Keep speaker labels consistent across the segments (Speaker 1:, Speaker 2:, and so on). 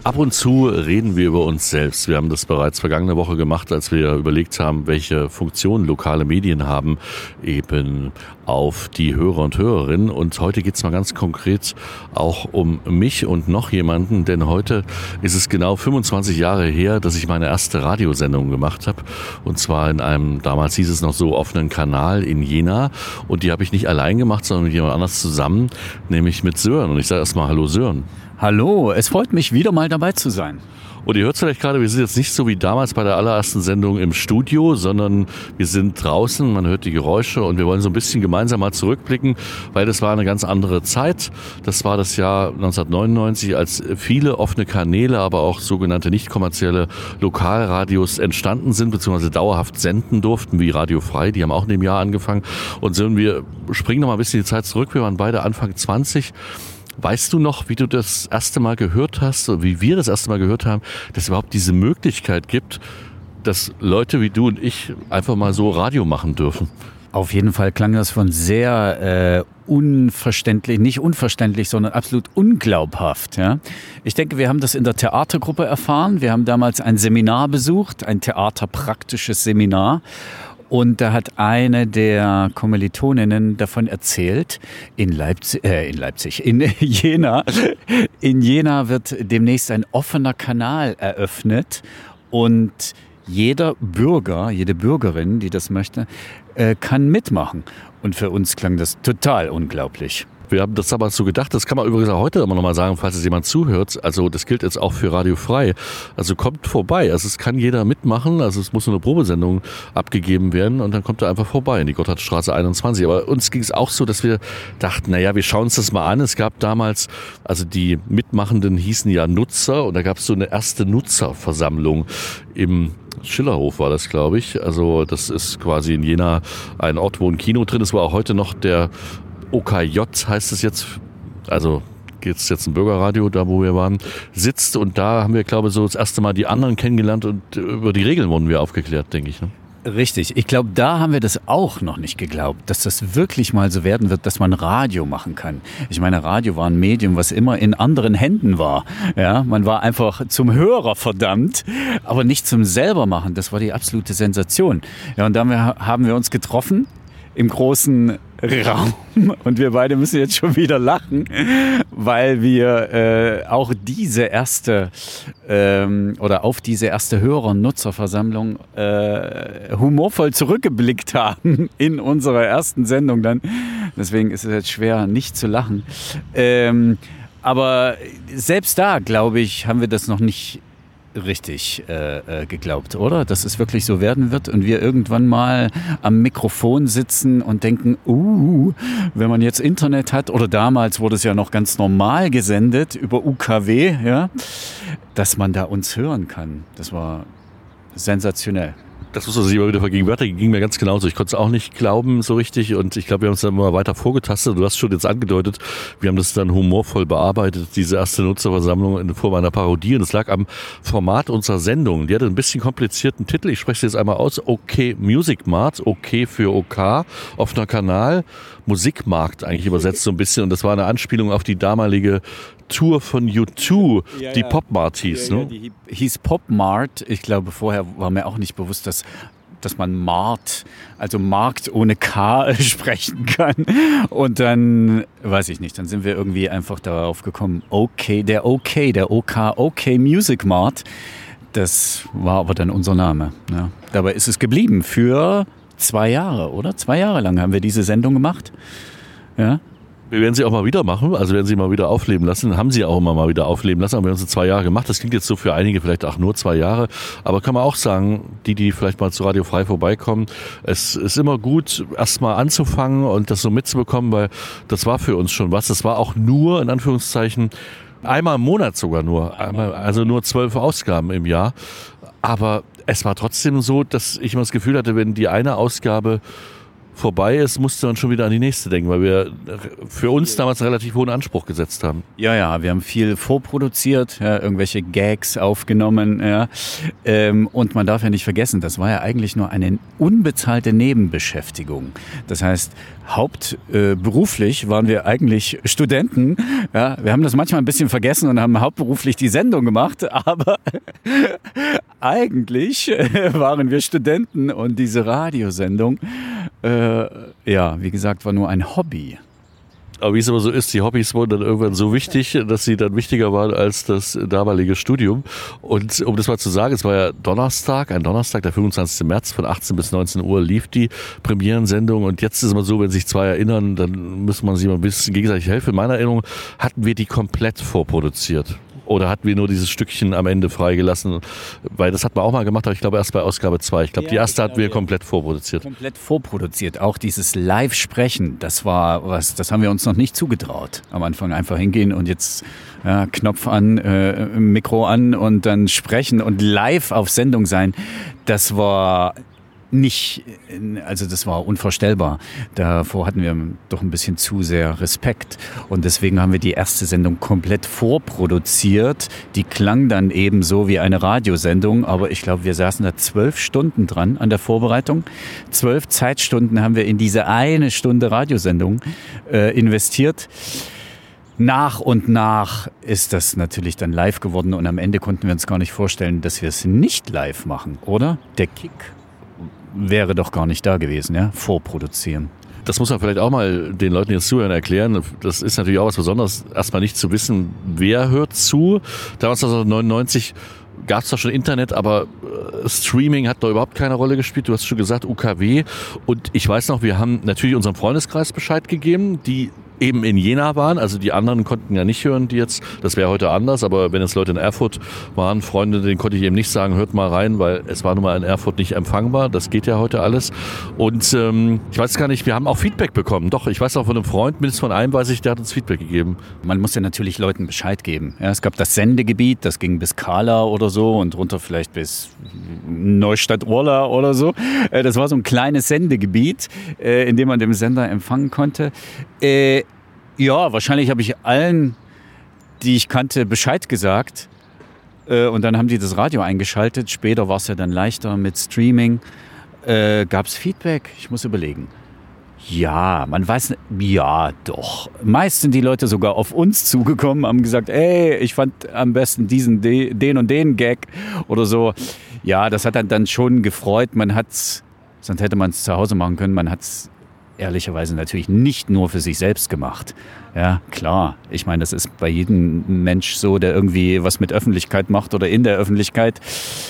Speaker 1: Ab und zu reden wir über uns selbst. Wir haben das bereits vergangene Woche gemacht, als wir überlegt haben, welche Funktionen lokale Medien haben, eben auf die Hörer und Hörerinnen. Und heute geht es mal ganz konkret auch um mich und noch jemanden, denn heute ist es genau 25 Jahre her, dass ich meine erste Radiosendung gemacht habe. Und zwar in einem, damals hieß es noch so, offenen Kanal in Jena. Und die habe ich nicht allein gemacht, sondern mit jemand anders zusammen, nämlich mit Sören. Und ich sage erstmal Hallo Sören.
Speaker 2: Hallo, es freut mich, wieder mal dabei zu sein.
Speaker 1: Und ihr hört vielleicht gerade, wir sind jetzt nicht so wie damals bei der allerersten Sendung im Studio, sondern wir sind draußen, man hört die Geräusche und wir wollen so ein bisschen gemeinsam mal zurückblicken, weil das war eine ganz andere Zeit. Das war das Jahr 1999, als viele offene Kanäle, aber auch sogenannte nicht kommerzielle Lokalradios entstanden sind, beziehungsweise dauerhaft senden durften, wie Radio Frei, die haben auch in dem Jahr angefangen. Und so, wir springen noch mal ein bisschen die Zeit zurück, wir waren beide Anfang 20. Weißt du noch, wie du das erste Mal gehört hast, oder wie wir das erste Mal gehört haben, dass es überhaupt diese Möglichkeit gibt, dass Leute wie du und ich einfach mal so Radio machen dürfen?
Speaker 2: Auf jeden Fall klang das von sehr unverständlich, nicht unverständlich, sondern absolut unglaubhaft. Ja? Ich denke, wir haben das in der Theatergruppe erfahren. Wir haben damals ein Seminar besucht, ein theaterpraktisches Seminar. Und da hat eine der Kommilitoninnen davon erzählt, in Jena. In Jena wird demnächst ein offener Kanal eröffnet und jeder Bürger, jede Bürgerin, die das möchte, kann mitmachen. Und für uns klang das total unglaublich.
Speaker 1: Wir haben das damals so gedacht, das kann man übrigens auch heute immer noch mal sagen, falls es jemand zuhört. Also das gilt jetzt auch für Radio Frei. Also kommt vorbei. Also es kann jeder mitmachen. Also es muss nur eine Probesendung abgegeben werden und dann kommt er einfach vorbei in die Gotthardstraße 21. Aber uns ging es auch so, dass wir dachten, naja, wir schauen uns das mal an. Es gab damals, also die Mitmachenden hießen ja Nutzer und da gab es so eine erste Nutzerversammlung im Schillerhof war das, glaube ich. Also das ist quasi in Jena ein Ort, wo ein Kino drin ist, wo auch heute noch der OKJ heißt es jetzt, also geht's jetzt ein Bürgerradio, da wo wir waren, sitzt und da haben wir, glaube ich, so das erste Mal die anderen kennengelernt und über die Regeln wurden wir aufgeklärt, denke ich. Ne?
Speaker 2: Richtig, ich glaube, da haben wir das auch noch nicht geglaubt, dass das wirklich mal so werden wird, dass man Radio machen kann. Ich meine, Radio war ein Medium, was immer in anderen Händen war. Ja, man war einfach zum Hörer verdammt, aber nicht zum Selbermachen. Das war die absolute Sensation. Ja, und dann haben wir uns getroffen im großen Raum und wir beide müssen jetzt schon wieder lachen, weil wir auch diese erste auf diese erste Hörer- und Nutzerversammlung humorvoll zurückgeblickt haben in unserer ersten Sendung dann. Deswegen ist es jetzt schwer, nicht zu lachen. Aber selbst da, glaube ich, haben wir das noch nicht richtig geglaubt, oder? Dass es wirklich so werden wird und wir irgendwann mal am Mikrofon sitzen und denken, wenn man jetzt Internet hat, oder damals wurde es ja noch ganz normal gesendet über UKW, ja, dass man da uns hören kann. Das war sensationell.
Speaker 1: Das muss man sich immer wieder vergegenwärtigen, ging mir ganz genauso. Ich konnte es auch nicht glauben so richtig und ich glaube, wir haben es dann immer weiter vorgetastet. Du hast schon jetzt angedeutet, wir haben das dann humorvoll bearbeitet, diese erste Nutzerversammlung in Form einer Parodie. Und es lag am Format unserer Sendung. Die hatte einen bisschen komplizierten Titel. Ich spreche es jetzt einmal aus. OK Music Mart, OK für OK, offener Kanal, Musikmarkt eigentlich übersetzt so ein bisschen. Und das war eine Anspielung auf die damalige Tour von U2, die Pop-Mart hieß.
Speaker 2: Ja, die hieß Pop-Mart. Ich glaube, vorher war mir auch nicht bewusst, dass man Mart, also Markt ohne K sprechen kann. Und dann, weiß ich nicht, dann sind wir irgendwie einfach darauf gekommen, der OK Music Mart, das war aber dann unser Name. Ja. Dabei ist es geblieben für 2 Jahre, oder? 2 Jahre lang haben wir diese Sendung gemacht. Ja.
Speaker 1: Wir werden sie auch mal wieder machen, also werden sie mal wieder aufleben lassen, haben sie auch immer mal wieder aufleben lassen, aber wir haben sie 2 Jahre gemacht, das klingt jetzt so für einige vielleicht auch nur 2 Jahre, aber kann man auch sagen, die vielleicht mal zu Radio Frei vorbeikommen, es ist immer gut, erst mal anzufangen und das so mitzubekommen, weil das war für uns schon was, das war auch nur, in Anführungszeichen, einmal im Monat sogar nur, also nur 12 Ausgaben im Jahr, aber es war trotzdem so, dass ich immer das Gefühl hatte, wenn die eine Ausgabe vorbei ist, musste man schon wieder an die nächste denken, weil wir für uns damals einen relativ hohen Anspruch gesetzt haben.
Speaker 2: Ja, wir haben viel vorproduziert, ja, irgendwelche Gags aufgenommen. Ja. Und man darf ja nicht vergessen, das war ja eigentlich nur eine unbezahlte Nebenbeschäftigung. Das heißt, hauptberuflich waren wir eigentlich Studenten. Ja. Wir haben das manchmal ein bisschen vergessen und haben hauptberuflich die Sendung gemacht, aber eigentlich waren wir Studenten und diese Radiosendung, wie gesagt, war nur ein Hobby.
Speaker 1: Aber wie es immer so ist, die Hobbys wurden dann irgendwann so wichtig, dass sie dann wichtiger waren als das damalige Studium. Und um das mal zu sagen, es war ja Donnerstag, der 25. März von 18 bis 19 Uhr lief die Premierensendung. Und jetzt ist es mal so, wenn sich zwei erinnern, dann muss man sich mal ein bisschen gegenseitig helfen. In meiner Erinnerung hatten wir die komplett vorproduziert. Oder hatten wir nur dieses Stückchen am Ende freigelassen? Weil das hat man auch mal gemacht, aber ich glaube erst bei Ausgabe 2. Ich glaube, die erste hatten wir komplett vorproduziert.
Speaker 2: Komplett vorproduziert. Auch dieses Live-Sprechen, das war was, das haben wir uns noch nicht zugetraut. Am Anfang einfach hingehen und jetzt Knopf an, Mikro an und dann sprechen und live auf Sendung sein. Das war das war unvorstellbar. Davor hatten wir doch ein bisschen zu sehr Respekt. Und deswegen haben wir die erste Sendung komplett vorproduziert. Die klang dann eben so wie eine Radiosendung, aber ich glaube, wir saßen da 12 Stunden dran an der Vorbereitung. 12 Zeitstunden haben wir in diese eine Stunde Radiosendung investiert. Nach und nach ist das natürlich dann live geworden und am Ende konnten wir uns gar nicht vorstellen, dass wir es nicht live machen, oder? Der Kick wäre doch gar nicht da gewesen, ja? Vorproduzieren.
Speaker 1: Das muss man vielleicht auch mal den Leuten, die jetzt zuhören, erklären. Das ist natürlich auch was Besonderes, erstmal nicht zu wissen, wer hört zu. Damals 1999 gab es da schon Internet, aber Streaming hat da überhaupt keine Rolle gespielt. Du hast schon gesagt, UKW. Und ich weiß noch, wir haben natürlich unserem Freundeskreis Bescheid gegeben, die eben in Jena waren, also die anderen konnten ja nicht hören, das wäre heute anders, aber wenn jetzt Leute in Erfurt waren, Freunde, denen konnte ich eben nicht sagen, hört mal rein, weil es war nun mal in Erfurt nicht empfangbar, das geht ja heute alles und ich weiß gar nicht, wir haben auch Feedback bekommen, doch, ich weiß auch von einem Freund, mindestens von einem weiß ich, der hat uns Feedback gegeben.
Speaker 2: Man muss ja natürlich Leuten Bescheid geben, ja, es gab das Sendegebiet, das ging bis Kala oder so und runter vielleicht bis Neustadt-Urla oder so, das war so ein kleines Sendegebiet, in dem man den Sender empfangen konnte. Ja, wahrscheinlich habe ich allen, die ich kannte, Bescheid gesagt. Und dann haben die das Radio eingeschaltet. Später war es ja dann leichter mit Streaming. Gab es Feedback? Ich muss überlegen. Ja, man weiß, ja doch. Meist sind die Leute sogar auf uns zugekommen, haben gesagt, ey, ich fand am besten den und den Gag oder so. Ja, das hat dann schon gefreut. Sonst hätte man es zu Hause machen können. Man hat es ehrlicherweise natürlich nicht nur für sich selbst gemacht. Ja, klar. Ich meine, das ist bei jedem Mensch so, der irgendwie was mit Öffentlichkeit macht oder in der Öffentlichkeit.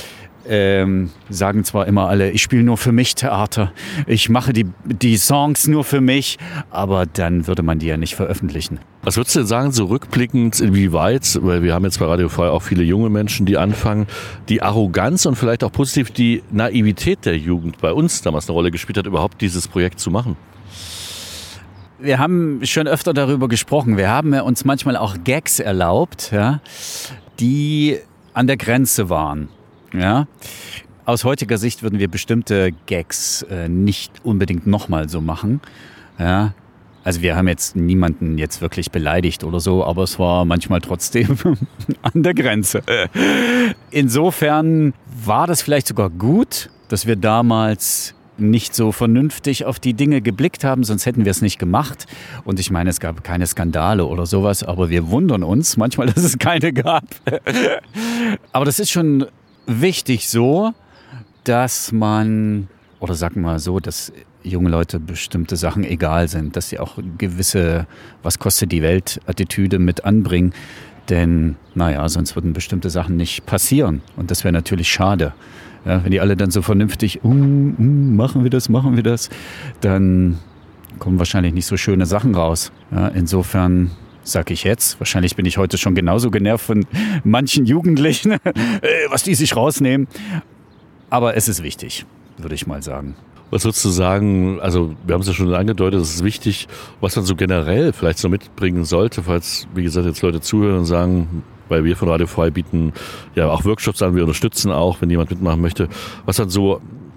Speaker 2: Sagen zwar immer alle, ich spiele nur für mich Theater, ich mache die Songs nur für mich, aber dann würde man die ja nicht veröffentlichen.
Speaker 1: Was würdest du denn sagen, so rückblickend, inwieweit, weil wir haben jetzt bei Radio Frei auch viele junge Menschen, die anfangen, die Arroganz und vielleicht auch positiv die Naivität der Jugend bei uns damals eine Rolle gespielt hat, überhaupt dieses Projekt zu machen?
Speaker 2: Wir haben schon öfter darüber gesprochen. Wir haben uns manchmal auch Gags erlaubt, ja, die an der Grenze waren. Ja. Aus heutiger Sicht würden wir bestimmte Gags nicht unbedingt nochmal so machen. Ja. Also wir haben jetzt niemanden jetzt wirklich beleidigt oder so, aber es war manchmal trotzdem an der Grenze. Insofern war das vielleicht sogar gut, dass wir damals nicht so vernünftig auf die Dinge geblickt haben, sonst hätten wir es nicht gemacht. Und ich meine, es gab keine Skandale oder sowas, aber wir wundern uns manchmal, dass es keine gab. Aber das ist schon wichtig so, dass man, oder sagen wir mal so, dass junge Leute bestimmte Sachen egal sind, dass sie auch gewisse, was kostet die Welt, Attitüde mit anbringen. Denn, sonst würden bestimmte Sachen nicht passieren. Und das wäre natürlich schade. Ja, wenn die alle dann so vernünftig, machen wir das, dann kommen wahrscheinlich nicht so schöne Sachen raus. Ja, insofern sage ich jetzt, wahrscheinlich bin ich heute schon genauso genervt von manchen Jugendlichen, was die sich rausnehmen. Aber es ist wichtig, würde ich mal sagen.
Speaker 1: Was würdest du sagen, also wir haben es ja schon angedeutet, es ist wichtig, was man so generell vielleicht so mitbringen sollte, falls, wie gesagt, jetzt Leute zuhören und sagen, weil wir von Radio Frei bieten ja auch Workshops an, wir unterstützen auch, wenn jemand mitmachen möchte, was man so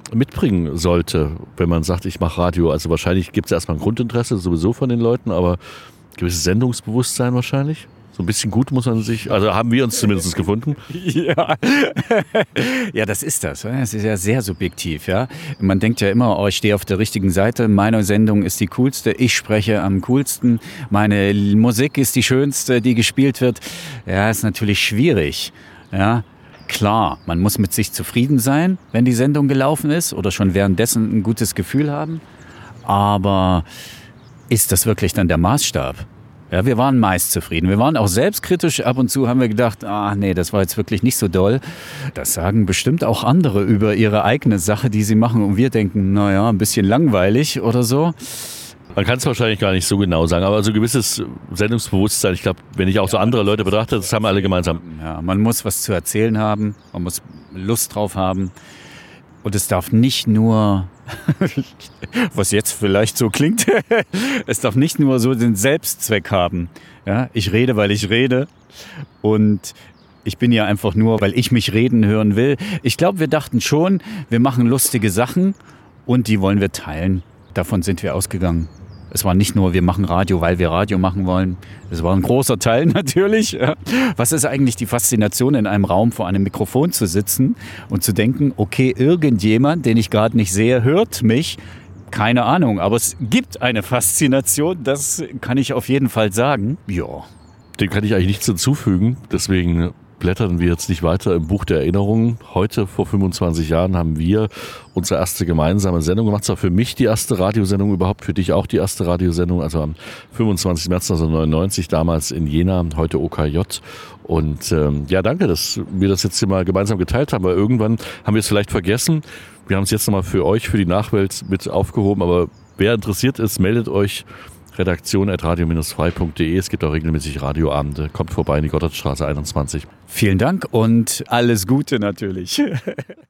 Speaker 1: mitbringen sollte, wenn man sagt, ich mache Radio? Also wahrscheinlich gibt es erstmal ein Grundinteresse sowieso von den Leuten, aber gewisses Sendungsbewusstsein wahrscheinlich. So ein bisschen gut muss man sich, also haben wir uns zumindest gefunden.
Speaker 2: Ja. Ja, das ist das. Es ist ja sehr subjektiv. Ja? Man denkt ja immer, oh, ich stehe auf der richtigen Seite, meine Sendung ist die coolste, ich spreche am coolsten, meine Musik ist die schönste, die gespielt wird. Ja, ist natürlich schwierig. Ja, klar, man muss mit sich zufrieden sein, wenn die Sendung gelaufen ist oder schon währenddessen ein gutes Gefühl haben. Aber ist das wirklich dann der Maßstab? Ja, wir waren meist zufrieden. Wir waren auch selbstkritisch. Ab und zu haben wir gedacht, nee, das war jetzt wirklich nicht so doll. Das sagen bestimmt auch andere über ihre eigene Sache, die sie machen. Und wir denken, naja, ein bisschen langweilig oder so.
Speaker 1: Man kann es wahrscheinlich gar nicht so genau sagen, aber so ein gewisses Sendungsbewusstsein, ich glaube, wenn ich auch so andere Leute betrachte, das haben wir alle gemeinsam.
Speaker 2: Ja, man muss was zu erzählen haben, man muss Lust drauf haben. Und es darf nicht nur, was jetzt vielleicht so klingt, es darf nicht nur so den Selbstzweck haben. Ja, ich rede, weil ich rede und ich bin ja einfach nur, weil ich mich reden hören will. Ich glaube, wir dachten schon, wir machen lustige Sachen und die wollen wir teilen. Davon sind wir ausgegangen. Es war nicht nur, wir machen Radio, weil wir Radio machen wollen. Es war ein großer Teil natürlich. Was ist eigentlich die Faszination, in einem Raum vor einem Mikrofon zu sitzen und zu denken, okay, irgendjemand, den ich gerade nicht sehe, hört mich. Keine Ahnung, aber es gibt eine Faszination, das kann ich auf jeden Fall sagen. Ja.
Speaker 1: Dem kann ich eigentlich nichts hinzufügen, deswegen blättern wir jetzt nicht weiter im Buch der Erinnerungen. Heute, vor 25 Jahren, haben wir unsere erste gemeinsame Sendung gemacht. Zwar für mich die erste Radiosendung überhaupt, für dich auch die erste Radiosendung. Also am 25. März 1999, damals in Jena, heute OKJ. Und ja, danke, dass wir das jetzt hier mal gemeinsam geteilt haben, weil irgendwann haben wir es vielleicht vergessen. Wir haben es jetzt nochmal für euch, für die Nachwelt mit aufgehoben, aber wer interessiert ist, meldet euch. redaktion@radio-frei.de. Es gibt auch regelmäßig Radioabende. Kommt vorbei in die Gotthardstraße 21.
Speaker 2: Vielen Dank und alles Gute natürlich.